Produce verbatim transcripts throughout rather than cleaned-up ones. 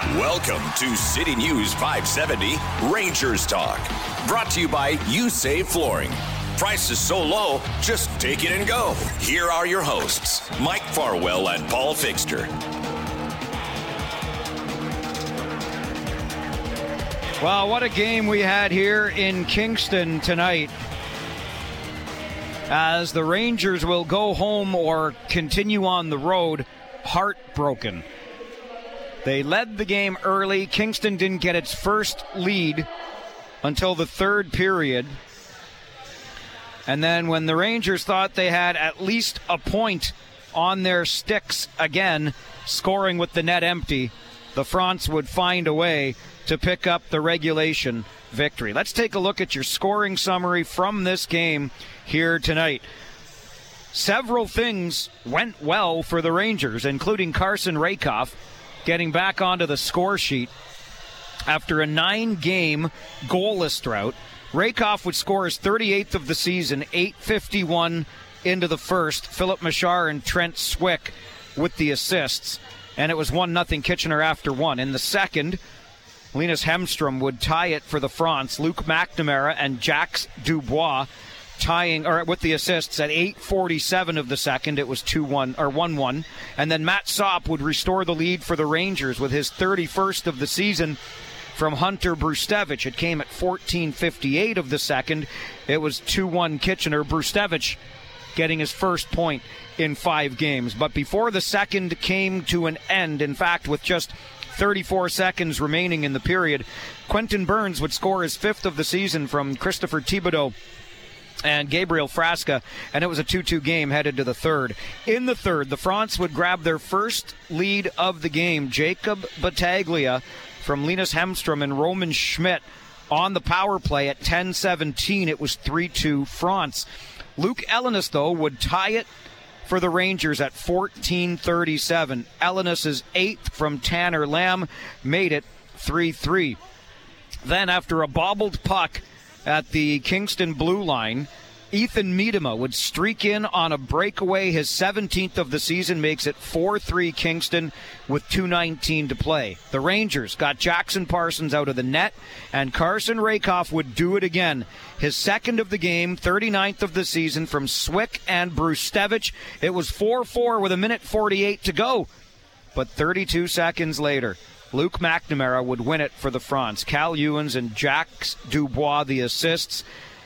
Welcome to City News five seventy Rangers Talk. Brought to you by You Save Flooring. Prices so low, just take it and go. Here are your hosts, Mike Farwell and Paul Fixter. Well, what a game we had here in Kingston tonight, as the Rangers will go home or continue on the road heartbroken. They led the game early. Kingston didn't get its first lead until the third period. And then when the Rangers thought they had at least a point on their sticks again, scoring with the net empty, the Fronts would find a way to pick up the regulation victory. Let's take a look at your scoring summary from this game here tonight. Several things went well for the Rangers, including Carson Rakoff getting back onto the score sheet after a nine-game goalless drought. Rakoff would score his thirty-eighth of the season, eight fifty-one into the first. Philip Machar and Trent Swick with the assists, and it was one nothing Kitchener after one. In the second, Linus Hemstrom would tie it for the Fronts. Luke McNamara and Jacques Dubois tying, or with the assists at eight forty-seven of the second. It was two one or one one, and then Matt Sopp would restore the lead for the Rangers with his thirty-first of the season from Hunter Brustevich. It came at fourteen fifty-eight of the second. It was two one Kitchener. Brustevich getting his first point in five games. But before the second came to an end, in fact, with just thirty-four seconds remaining in the period, Quentin Burns would score his fifth of the season from Christopher Thibodeau and Gabriel Frasca, and it was a two two game headed to the third. In the third, the Fronts would grab their first lead of the game. Jacob Battaglia from Linus Hemstrom and Roman Schmidt on the power play at ten seventeen. It was three two Fronts. Luke Ellenis, though, would tie it for the Rangers at fourteen thirty-seven. Ellenis' eighth from Tanner Lamb made it three three. Then, after a bobbled puck at the Kingston blue line, Ethan Miedema would streak in on a breakaway. His seventeenth of the season makes it four three Kingston with two nineteen to play. The Rangers got Jackson Parsons out of the net, and Carson Rakoff would do it again. His second of the game, thirty-ninth of the season from Swick and Brustevich. It was four four with a minute forty-eight to go. But thirty-two seconds later, Luke McNamara would win it for the Fronts. Cal Ewens and Jacques Dubois the assists.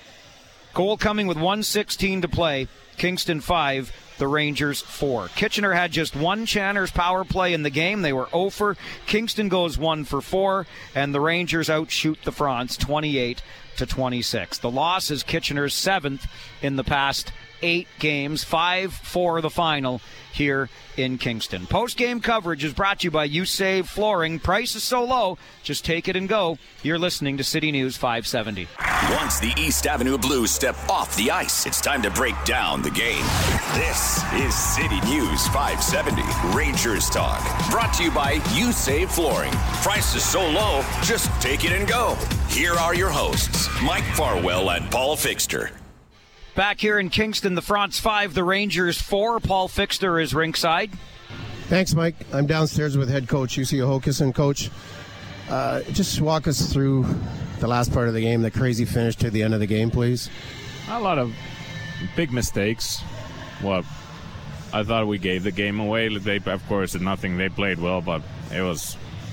Goal coming with one sixteen to play. Kingston five, the Rangers four. Kitchener had just one Channers power play in the game. They were oh for. Kingston goes one for four, and the Rangers outshoot the Fronts twenty-eight to twenty-six. The loss is Kitchener's seventh in the past eight games, five for the final here in Kingston. Post-game coverage is brought to you by You Save Flooring. Price is so low, just take it and go. You're listening to City News five seventy. Once the East Avenue Blues step off the ice, it's time to break down the game. This is City News five seventy Rangers Talk. Brought to you by You Save Flooring. Price is so low, just take it and go. Here are your hosts, Mike Farwell and Paul Fixter. Back here in Kingston, the Fronts five, the Rangers four. Paul Fixter is ringside. Thanks, Mike. I'm downstairs with head coach U C Hockessin. Coach, uh, just walk us through the last part of the game, the crazy finish to the end of the game, please. A lot of big mistakes. Well, I thought we gave the game away. They, of course, did nothing. They played well, but it was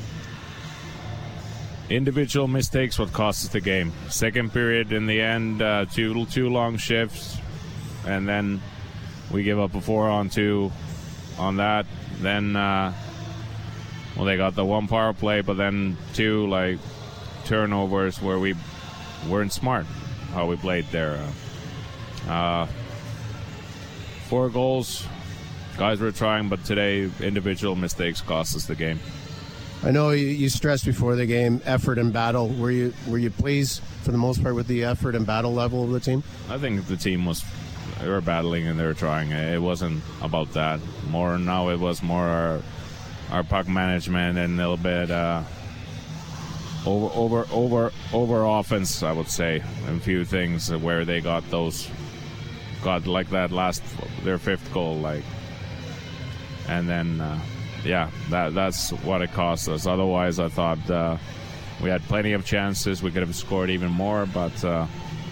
individual mistakes what cost us the game. Second period, in the end, uh, two two long shifts, and then we give up a four on two on that. Then, uh, well, they got the one power play, but then two like turnovers where we weren't smart how we played there. Uh, uh, four goals, guys were trying, but today individual mistakes cost us the game. I know you, you stressed before the game effort and battle. Were you were you pleased for the most part with the effort and battle level of the team? I think the team was they were battling and they were trying. It wasn't about that. More now, it was more our our puck management and a little bit uh, over over over over offense. I would say a few things where they got those got like that last their fifth goal like, and then. Uh, yeah, that that's what it cost us. Otherwise, I thought uh, we had plenty of chances. We could have scored even more, but uh,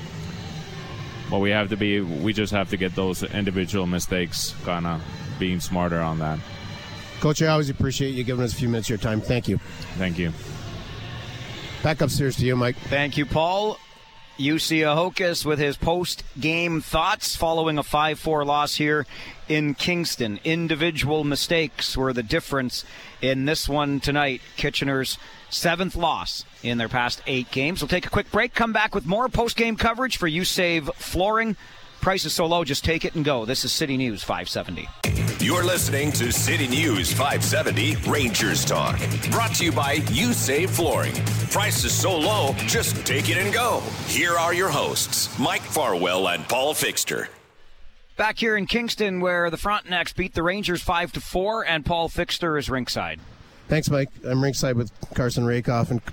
well, we have to be. We just have to get those individual mistakes, kind of being smarter on that. Coach, I always appreciate you giving us a few minutes of your time. Thank you. Thank you. Back upstairs to you, Mike. Thank you, Paul. Jussi Ahokas with his post-game thoughts following a five four loss here in Kingston. Individual mistakes were the difference in this one tonight. Kitchener's seventh loss in their past eight games. We'll take a quick break, come back with more post-game coverage for You Save Flooring. Price is so low, just take it and go. This is City News five seventy. You're listening to City News five seventy Rangers Talk. Brought to you by You Save Flooring. Price is so low, just take it and go. Here are your hosts, Mike Farwell and Paul Fixter. Back here in Kingston, where the Frontenacs beat the Rangers five to four, and Paul Fixter is ringside. Thanks, Mike. I'm ringside with Carson Rakoff, and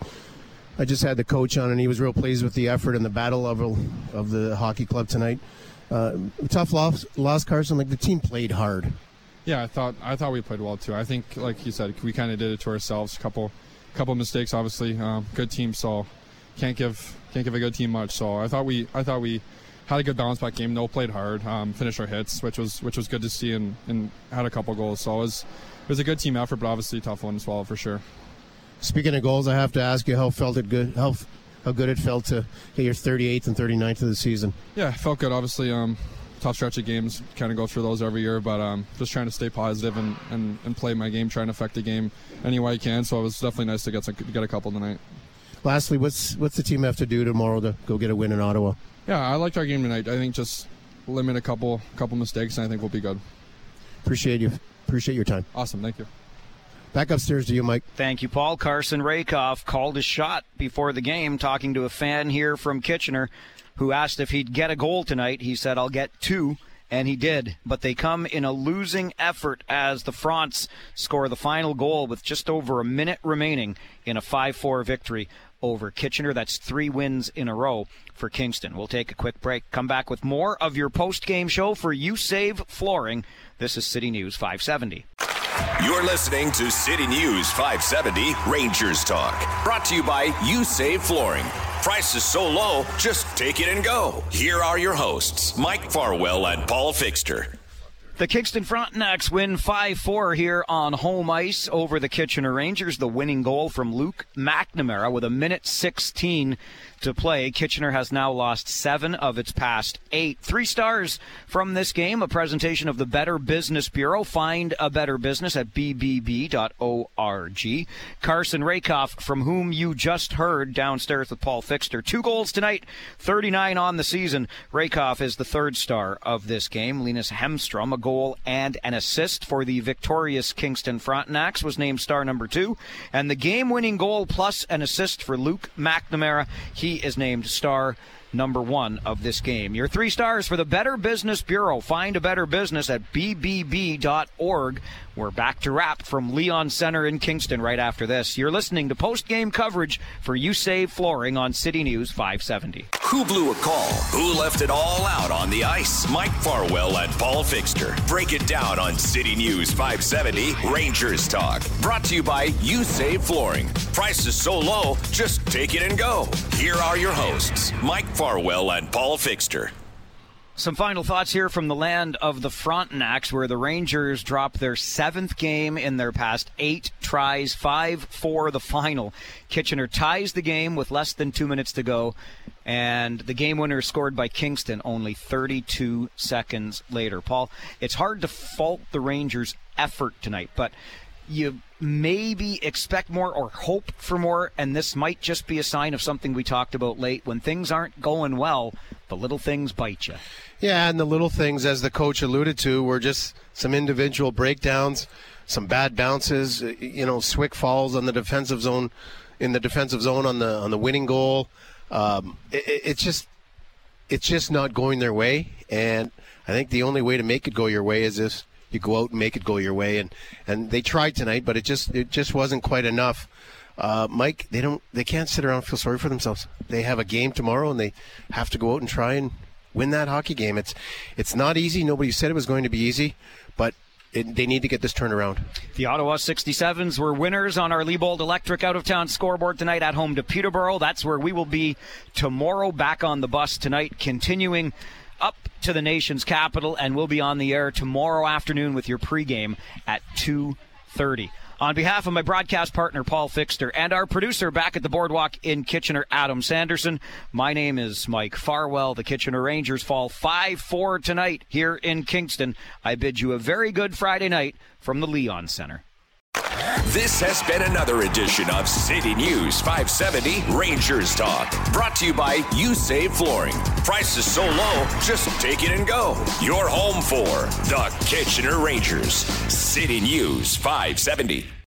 I just had the coach on, and he was real pleased with the effort and the battle level of the hockey club tonight. Uh, tough loss, loss, Carson. Like, the team played hard. Yeah, I thought I thought we played well too. I think, like you said, we kind of did it to ourselves. Couple, couple mistakes, obviously. Um, good team, so can't give can't give a good team much. So I thought we I thought we had a good bounce back game. No, played hard, um, finished our hits, which was which was good to see, and, and had a couple goals. So it was it was a good team effort, but obviously a tough one as well for sure. Speaking of goals, I have to ask you how felt it good how how good it felt to get your thirty-eighth and thirty-ninth of the season. Yeah, it felt good. Obviously, um, tough stretch of games. Kind of go through those every year, but um, just trying to stay positive and, and, and play my game, trying to affect the game any way I can. So it was definitely nice to get some, to get a couple tonight. Lastly, what's what's the team have to do tomorrow to go get a win in Ottawa? Yeah, I liked our game tonight. I think just limit a couple couple mistakes, and I think we'll be good. Appreciate you. Appreciate your time. Awesome. Thank you. Back upstairs to you, Mike. Thank you, Paul. Carson Rakoff called his shot before the game, talking to a fan here from Kitchener who asked if he'd get a goal tonight. He said, I'll get two, and he did. But they come in a losing effort as the Fronts score the final goal with just over a minute remaining in a five four victory over Kitchener. That's three wins in a row for Kingston. We'll take a quick break. Come back with more of your post-game show for You Save Flooring. This is City News five seventy. You're listening to City News five seventy Rangers Talk. Brought to you by You Save Flooring. Price is so low, just take it and go. Here are your hosts, Mike Farwell and Paul Fixter. The Kingston Frontenacs win five four here on home ice over the Kitchener Rangers. The winning goal from Luke McNamara with a minute sixteen to play. Kitchener has now lost seven of its past eight. Three stars from this game, a presentation of the Better Business Bureau. Find a better business at b b b dot org. Carson Rakoff, from whom you just heard downstairs with Paul Fixter. Two goals tonight, thirty-nine on the season. Rakoff is the third star of this game. Linus Hemstrom, a goal and an assist for the victorious Kingston Frontenacs, was named star number two. And the game-winning goal plus an assist for Luke McNamara, he is named star number one of this game. Your three stars for the Better Business Bureau. Find a better business at b b b dot org. We're back to wrap from Leon Center in Kingston right after this. You're listening to post-game coverage for You Save Flooring on City News five seventy. Who blew a call? Who left it all out on the ice? Mike Farwell and Paul Fixter break it down on City News five seventy Rangers Talk. Brought to you by You Save Flooring. Price is so low, just take it and go. Here are your hosts, Mike Farwell and Paul Fixter. Some final thoughts here from the land of the Frontenacs, where the Rangers dropped their seventh game in their past eight tries, five four the final. Kitchener ties the game with less than two minutes to go, and the game winner is scored by Kingston only thirty-two seconds later. Paul, it's hard to fault the Rangers' effort tonight, but you maybe expect more or hope for more, and this might just be a sign of something we talked about late. When things aren't going well, the little things bite you. Yeah, and the little things, as the coach alluded to, were just some individual breakdowns, some bad bounces, you know, Swick falls on the defensive zone, in the defensive zone on the on the winning goal. Um, it, it's just it's just not going their way, and I think the only way to make it go your way is if you go out and make it go your way, and, and they tried tonight, but it just it just wasn't quite enough. Uh, Mike, they don't they can't sit around and feel sorry for themselves. They have a game tomorrow, and they have to go out and try and win that hockey game. It's it's not easy. Nobody said it was going to be easy, but it, they need to get this turned around. The Ottawa sixty-sevens were winners on our Liebold Electric out-of-town scoreboard tonight at home to Peterborough. That's where we will be tomorrow, back on the bus tonight, continuing up to the nation's capital, and we'll be on the air tomorrow afternoon with your pregame at two thirty. On behalf of my broadcast partner, Paul Fixter, and our producer back at the Boardwalk in Kitchener, Adam Sanderson, my name is Mike Farwell. The Kitchener Rangers fall five four tonight here in Kingston. I bid you a very good Friday night from the Leon Center. This has been another edition of City News five seventy Rangers Talk. Brought to you by You Save Flooring. Prices so low, just take it and go. You're home for the Kitchener Rangers. City News five seventy.